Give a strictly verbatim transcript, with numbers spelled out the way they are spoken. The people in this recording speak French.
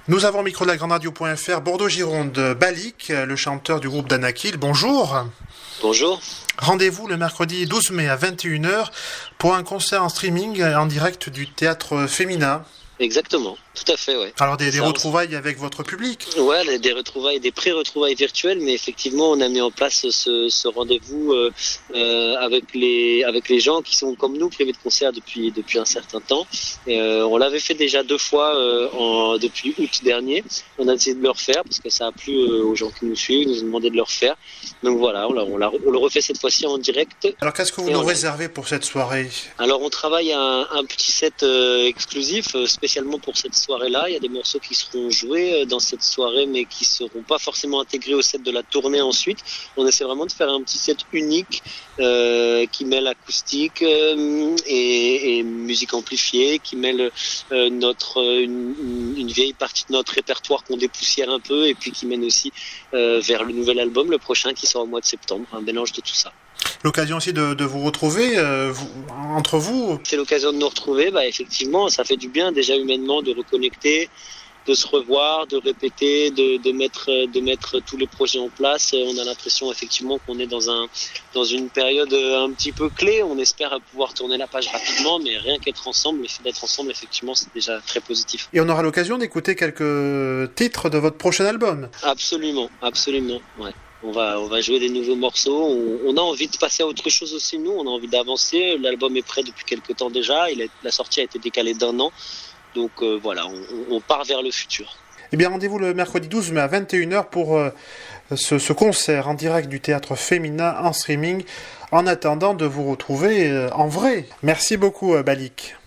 Nous avons au micro de la grande radio point f r Bordeaux-Gironde Balik, le chanteur du groupe Danakil. Bonjour. Bonjour. Rendez-vous le mercredi douze mai à vingt et une heures pour un concert en streaming en direct du théâtre Femina. Exactement, tout à fait, ouais. Alors des, des Ça, retrouvailles avec votre public. Ouais, des retrouvailles, des pré-retrouvailles virtuelles, mais effectivement, on a mis en place ce, ce rendez-vous euh, euh, avec les avec les gens qui sont comme nous privés de concert depuis depuis un certain temps. Et, euh, on l'avait fait déjà deux fois euh, en, depuis août dernier. On a essayé de le refaire parce que ça a plu euh, aux gens qui nous suivent, ils nous ont demandé de le refaire. Donc voilà, on, l'a, on, l'a, on le refait cette fois-ci en direct. Alors qu'est-ce que vous nous réservez pour cette soirée? Alors on travaille un, un petit set euh, exclusif euh, spécialement pour cette soirée-là. Il y a des morceaux qui seront joués euh, dans cette soirée mais qui seront pas forcément intégrés au set de la tournée ensuite. On essaie vraiment de faire un petit set unique euh, qui mêle acoustique euh, et, et musique amplifiée, qui mêle euh, notre une, une vieille partie de notre répertoire qu'on dépoussière un peu et puis qui mène aussi euh, vers le nouvel album, le prochain qui sort au mois de septembre, un mélange de tout ça. L'occasion aussi de, de vous retrouver euh, vous, entre vous. C'est l'occasion de nous retrouver, bah effectivement, ça fait du bien déjà humainement de reconnecter, de se revoir, de répéter, de, de mettre de mettre tous les projets en place. On a l'impression effectivement qu'on est dans un dans une période un petit peu clé. On espère pouvoir tourner la page rapidement, mais rien qu'être ensemble, le fait d'être ensemble, effectivement, c'est déjà très positif. Et on aura l'occasion d'écouter quelques titres de votre prochain album. Absolument, absolument, ouais. On va, on va jouer des nouveaux morceaux. On, on a envie de passer à autre chose aussi, nous. On a envie d'avancer. L'album est prêt depuis quelques temps déjà. Il est, la sortie a été décalée d'un an. Donc euh, voilà, on, on part vers le futur. Eh bien, rendez-vous le mercredi douze mai à vingt et une heures pour euh, ce, ce concert en direct du théâtre Femina en streaming. En attendant de vous retrouver euh, en vrai. Merci beaucoup, euh, Balik.